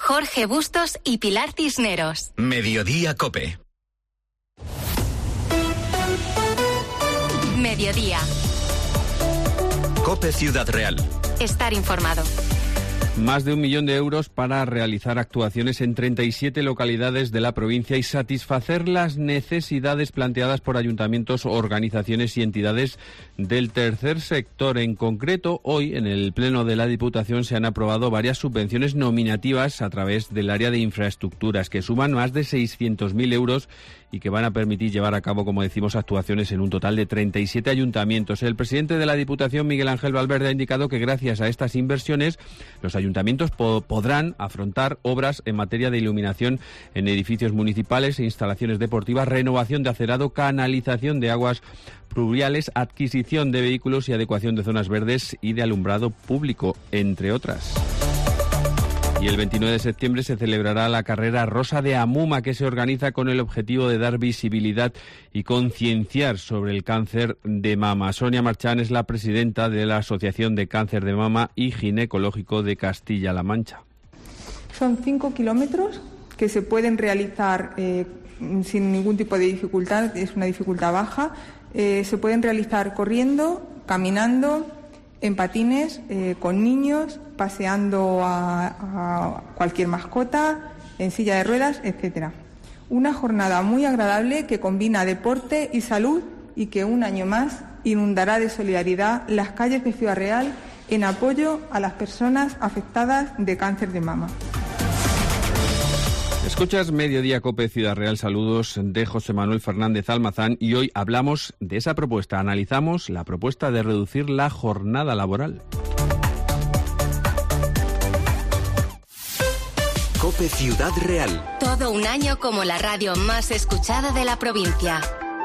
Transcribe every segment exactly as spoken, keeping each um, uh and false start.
Jorge Bustos y Pilar Cisneros. Mediodía COPE. Mediodía. COPE Ciudad Real. Estar informado. Más de un millón de euros para realizar actuaciones en treinta y siete localidades de la provincia y satisfacer las necesidades planteadas por ayuntamientos, organizaciones y entidades del tercer sector. En concreto, hoy en el Pleno de la Diputación se han aprobado varias subvenciones nominativas a través del área de infraestructuras que suman más de seiscientos mil euros y que van a permitir llevar a cabo, como decimos, actuaciones en un total de treinta y siete ayuntamientos. El presidente de la Diputación, Miguel Ángel Valverde, ha indicado que gracias a estas inversiones los ayuntamientos po- podrán afrontar obras en materia de iluminación en edificios municipales e instalaciones deportivas, renovación de acerado, canalización de aguas pluviales, adquisición de vehículos y adecuación de zonas verdes y de alumbrado público, entre otras. Y el veintinueve de septiembre se celebrará la carrera Rosa de Amuma, que se organiza con el objetivo de dar visibilidad y concienciar sobre el cáncer de mama. Sonia Marchán es la presidenta de la Asociación de Cáncer de Mama y Ginecológico de Castilla-La Mancha. Son cinco kilómetros que se pueden realizar eh, sin ningún tipo de dificultad, es una dificultad baja. Eh, se pueden realizar corriendo, caminando, en patines, eh, con niños, paseando a, a cualquier mascota, en silla de ruedas, etcétera. Una jornada muy agradable que combina deporte y salud y que un año más inundará de solidaridad las calles de Ciudad Real en apoyo a las personas afectadas de cáncer de mama. Escuchas Mediodía COPE Ciudad Real, saludos de José Manuel Fernández Almazán y hoy hablamos de esa propuesta, analizamos la propuesta de reducir la jornada laboral. COPE Ciudad Real. Todo un año como la radio más escuchada de la provincia.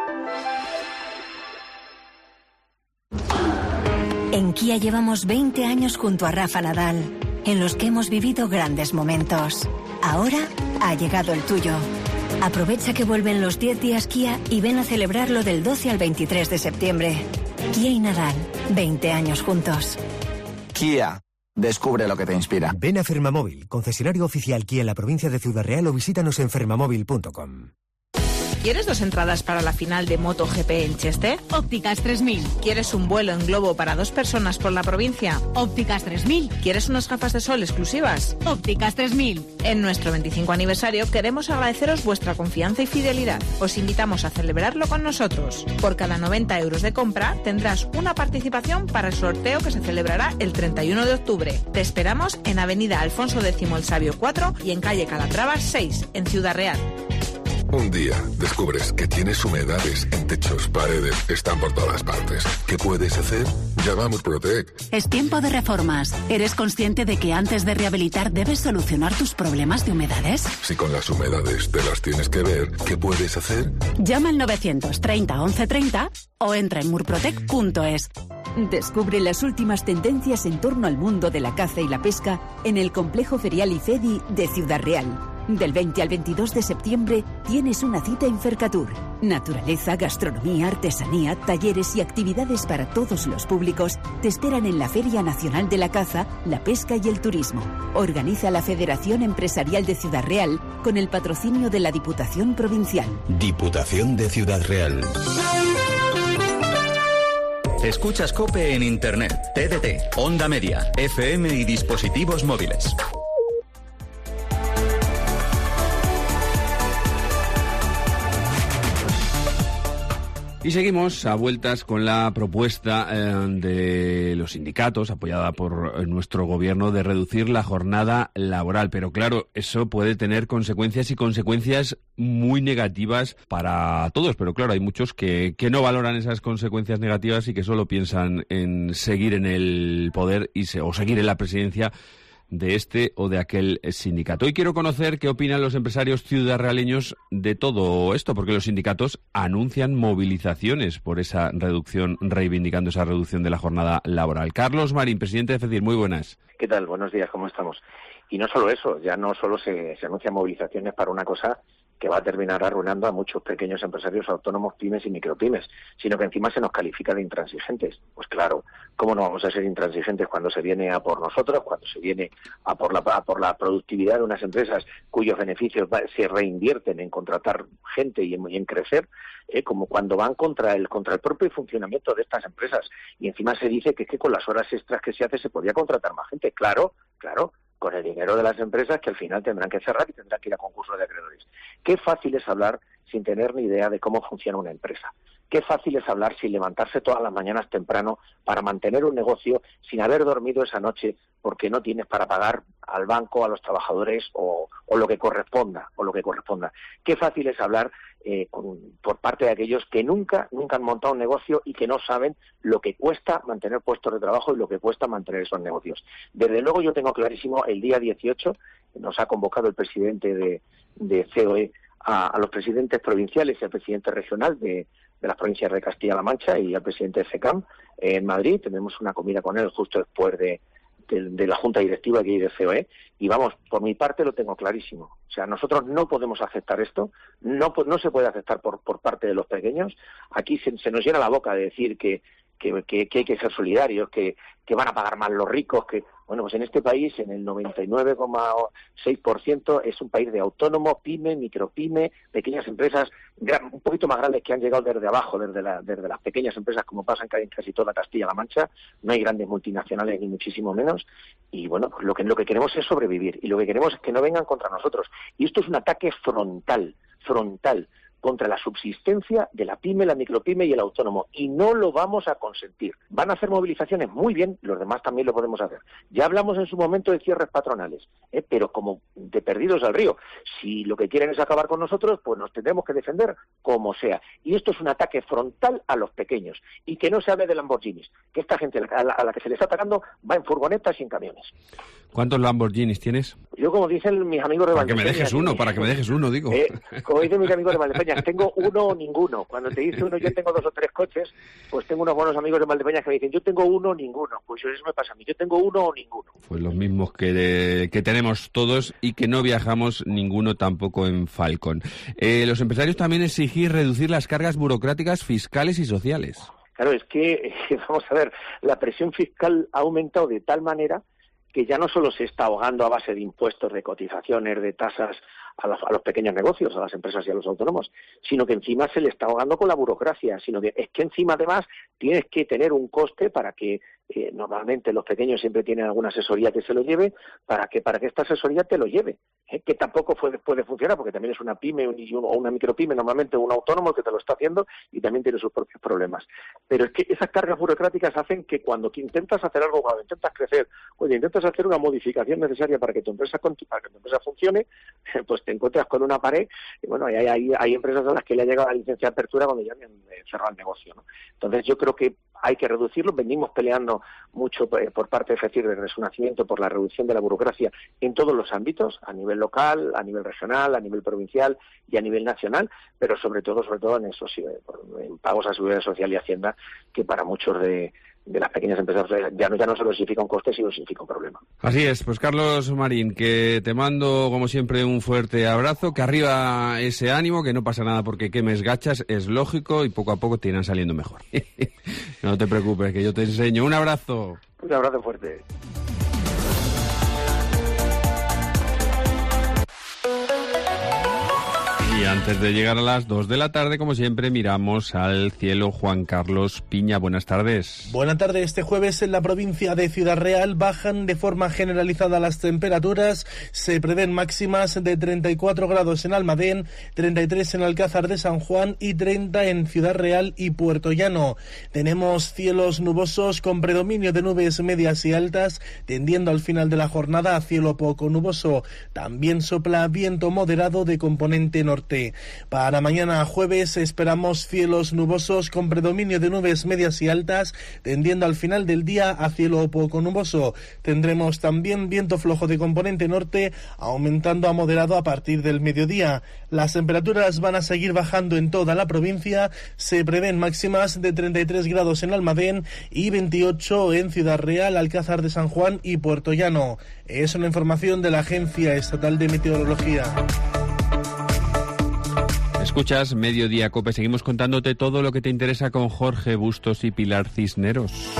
En Kia llevamos veinte años junto a Rafa Nadal, en los que hemos vivido grandes momentos. Ahora ha llegado el tuyo. Aprovecha que vuelven los diez días Kia y ven a celebrarlo del doce al veintitrés de septiembre. Kia y Nadal, veinte años juntos. Kia, descubre lo que te inspira. Ven a Fermamóvil, concesionario oficial Kia en la provincia de Ciudad Real, o visítanos en fermamóvil punto com. ¿Quieres dos entradas para la final de MotoGP en Cheste? Ópticas tres mil. ¿Quieres un vuelo en globo para dos personas por la provincia? Ópticas tres mil. ¿Quieres unas gafas de sol exclusivas? Ópticas tres mil. En nuestro veinticinco aniversario queremos agradeceros vuestra confianza y fidelidad. Os invitamos a celebrarlo con nosotros. Por cada noventa euros de compra tendrás una participación para el sorteo que se celebrará el treinta y uno de octubre. Te esperamos en Avenida Alfonso X el Sabio cuatro y en calle Calatrava seis, en Ciudad Real. Un día descubres que tienes humedades en techos, paredes, están por todas partes. ¿Qué puedes hacer? Llama a Murprotec. Es tiempo de reformas. ¿Eres consciente de que antes de rehabilitar debes solucionar tus problemas de humedades? Si con las humedades te las tienes que ver, ¿qué puedes hacer? Llama al novecientos treinta once treinta o entra en murprotec punto es. Descubre las últimas tendencias en torno al mundo de la caza y la pesca en el Complejo Ferial IFEDI de Ciudad Real. Del veinte al veintidós de septiembre tienes una cita en Fercatur. Naturaleza, gastronomía, artesanía, talleres y actividades para todos los públicos te esperan en la Feria Nacional de la Caza, la Pesca y el Turismo. Organiza la Federación Empresarial de Ciudad Real con el patrocinio de la Diputación Provincial. Diputación de Ciudad Real. Escuchas COPE en Internet, T D T, Onda Media, F M y dispositivos móviles. Y seguimos a vueltas con la propuesta eh, de los sindicatos, apoyada por nuestro gobierno, de reducir la jornada laboral. Pero claro, eso puede tener consecuencias y consecuencias muy negativas para todos. Pero claro, hay muchos que, que no valoran esas consecuencias negativas y que solo piensan en seguir en el poder y se, o seguir en la presidencia de este o de aquel sindicato. Hoy quiero conocer qué opinan los empresarios ciudadraleños de todo esto, porque los sindicatos anuncian movilizaciones por esa reducción, reivindicando esa reducción de la jornada laboral. Carlos Marín, presidente de FECIR, muy buenas. ¿Qué tal? Buenos días, ¿cómo estamos? Y no solo eso, ya no solo se, se anuncian movilizaciones para una cosa, que va a terminar arruinando a muchos pequeños empresarios autónomos, pymes y micropymes, sino que encima se nos califica de intransigentes. Pues claro, ¿cómo no vamos a ser intransigentes cuando se viene a por nosotros, cuando se viene a por la, a por la productividad de unas empresas cuyos beneficios se reinvierten en contratar gente y en, y en crecer, eh, como cuando van contra el contra el propio funcionamiento de estas empresas? Y encima se dice que es que con las horas extras que se hace se podía contratar más gente. Claro, claro, con el dinero de las empresas que al final tendrán que cerrar y tendrán que ir a concursos de acreedores. Qué fácil es hablar sin tener ni idea de cómo funciona una empresa. Qué fácil es hablar sin levantarse todas las mañanas temprano para mantener un negocio sin haber dormido esa noche porque no tienes para pagar al banco, a los trabajadores o, o lo que corresponda, o lo que corresponda. Qué fácil es hablar eh, con, por parte de aquellos que nunca, nunca han montado un negocio y que no saben lo que cuesta mantener puestos de trabajo y lo que cuesta mantener esos negocios. Desde luego yo tengo clarísimo, el día dieciocho nos ha convocado el presidente de, de C O E a, a los presidentes provinciales y al presidente regional de de las provincias de Castilla-La Mancha y al presidente de FECAM en Madrid. Tenemos una comida con él justo después de, de, de la junta directiva aquí de C O E y vamos, por mi parte lo tengo clarísimo. O sea, nosotros no podemos aceptar esto, no no se puede aceptar por por parte de los pequeños. Aquí se, se nos llena la boca de decir que que, que, que hay que ser solidarios, que, que van a pagar más los ricos, que bueno, pues en este país, en el noventa y nueve coma seis por ciento es un país de autónomos, pyme, micropyme, pequeñas empresas, gran, un poquito más grandes que han llegado desde abajo, desde, la, desde las pequeñas empresas, como pasa en casi toda Castilla-La Mancha. No hay grandes multinacionales ni muchísimo menos. Y bueno, pues lo que, lo que queremos es sobrevivir y lo que queremos es que no vengan contra nosotros. Y esto es un ataque frontal, frontal, contra la subsistencia de la pyme, la micropyme y el autónomo, y no lo vamos a consentir. Van a hacer movilizaciones, muy bien, los demás también lo podemos hacer. Ya hablamos en su momento de cierres patronales, ¿eh? pero como de perdidos al río. Si lo que quieren es acabar con nosotros, pues nos tendremos que defender como sea. Y esto es un ataque frontal a los pequeños, y que no se hable de Lamborghinis, que esta gente a la, a la que se le está atacando va en furgonetas y en camiones. ¿Cuántos Lamborghinis tienes? Yo, como dicen mis amigos de Valdepeñas... Para que me dejes uno, para que me dejes uno, digo. Eh, como dicen mis amigos de Valdepeñas, tengo uno o ninguno. Cuando te dice uno, yo tengo dos o tres coches, pues tengo unos buenos amigos de Valdepeñas que me dicen, yo tengo uno o ninguno. Pues eso me pasa a mí, yo tengo uno o ninguno. Pues los mismos que, de, que tenemos todos y que no viajamos ninguno tampoco en Falcon. Eh, los empresarios también exigir reducir las cargas burocráticas fiscales y sociales. Claro, es que, vamos a ver, la presión fiscal ha aumentado de tal manera que ya no solo se está ahogando a base de impuestos, de cotizaciones, de tasas a, la, a los pequeños negocios, a las empresas y a los autónomos, sino que encima se le está ahogando con la burocracia, sino que es que encima además tienes que tener un coste para que eh, normalmente los pequeños siempre tienen alguna asesoría que se lo lleve, para que para que esta asesoría te lo lleve, ¿eh? que tampoco puede, puede funcionar porque también es una pyme un, o una micropyme, normalmente un autónomo que te lo está haciendo y también tiene sus propios problemas. Pero es que esas cargas burocráticas hacen que cuando intentas hacer algo, cuando intentas crecer, cuando intentas hacer una modificación necesaria para que tu empresa para que tu empresa funcione, pues te encuentras con una pared y bueno, hay, hay, hay empresas a las que le ha llegado la licencia de apertura cuando ya han cerrado el negocio, ¿no? Entonces yo creo que hay que reducirlo. Venimos peleando mucho por parte de FECIR desde su nacimiento por la reducción de la burocracia en todos los ámbitos, a nivel local, a nivel regional, a nivel provincial y a nivel nacional, pero sobre todo, sobre todo en esos en pagos a Seguridad Social y Hacienda, que para muchos de de las pequeñas empresas ya no, ya no solo significa un coste, sino significa un problema. Así es, pues Carlos Marín, que te mando como siempre un fuerte abrazo, que arriba ese ánimo, que no pasa nada porque quemes gachas, es lógico y poco a poco te irán saliendo mejor. No te preocupes, que yo te enseño. Un abrazo. Un abrazo fuerte. Y antes de llegar a las dos de la tarde, como siempre, miramos al cielo. Juan Carlos Piña, buenas tardes. Buenas tardes. Este jueves en la provincia de Ciudad Real bajan de forma generalizada las temperaturas. Se prevén máximas de treinta y cuatro grados en Almadén, treinta y tres en Alcázar de San Juan y treinta en Ciudad Real y Puerto Llano. Tenemos cielos nubosos con predominio de nubes medias y altas, tendiendo al final de la jornada a cielo poco nuboso. También sopla viento moderado de componente norte. Para mañana jueves esperamos cielos nubosos con predominio de nubes medias y altas, tendiendo al final del día a cielo poco nuboso. Tendremos también viento flojo de componente norte, aumentando a moderado a partir del mediodía. Las temperaturas van a seguir bajando en toda la provincia. Se prevén máximas de treinta y tres grados en Almadén y veintiocho en Ciudad Real, Alcázar de San Juan y Puerto Llano. Es una información de la Agencia Estatal de Meteorología. Escuchas Mediodía Cope, seguimos contándote todo lo que te interesa con Jorge Bustos y Pilar Cisneros.